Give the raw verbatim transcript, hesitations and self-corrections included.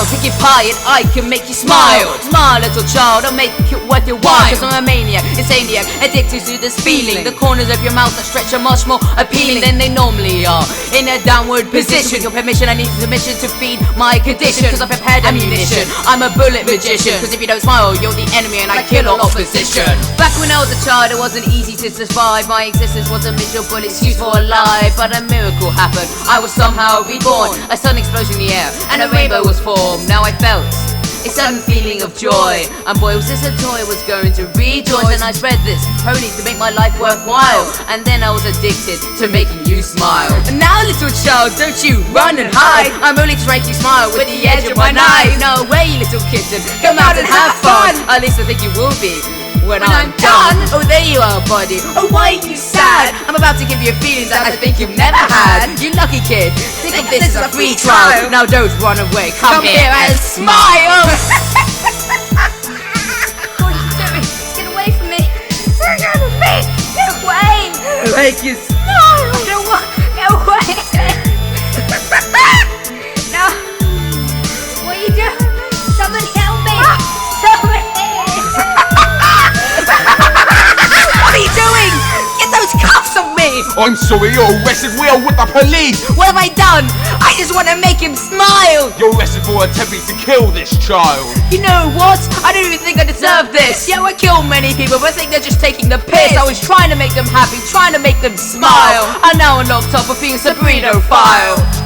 child, pick your pie and I can make you smile. Smile, little child, I'll make it worth your while. Cause I'm a maniac, insaniac, addicted to this feeling. The corners of your mouth that stretch are much more appealing than they normally are. In a downward position, with your permission I need permission to feed my condition. Cause I've prepared ammunition, I'm a bullet magician. Cause if you don't smile, you're the enemy and I kill all opposition. Back when I was a child, it wasn't easy to survive. My existence was a miserable excuse for a lie. But a miracle happened, I was somehow reborn. A sudden explosion in the air, and a rainbow was formed. Now I felt a sudden feeling of joy. And boy, was this a toy I was going to rejoice. And I spread this pony to make my life worthwhile. And then I was addicted to making you smile. And now, little child, don't you run and hide. I'm only to make you smile with the edge of my knife. No way, little kitten, come out and have fun. At least I think you will be when, when I'm, I'm done. done. Oh, there you are, buddy. Oh, why are you sad? I'm about to give you a feeling that I think you've never had. You lucky kid, think of this as a free trial. Now don't run away, come, come here and smile. What are you doing? Get away from me. Get away. Get away. Make you smile. I don't want. Get away. No. What are you doing? Somebody help me. Somebody. What are you doing? Get those cuffs off me! I'm sorry, you're arrested. We are with the police. What have I done? I just want to make him smile. You're arrested for attempting to kill this child. You know what? I don't even think I deserve this. Yeah, I kill many people, but I think they're just taking the piss. I was trying to make them happy, trying to make them smile. And now I'm locked up for being a Sabrino file.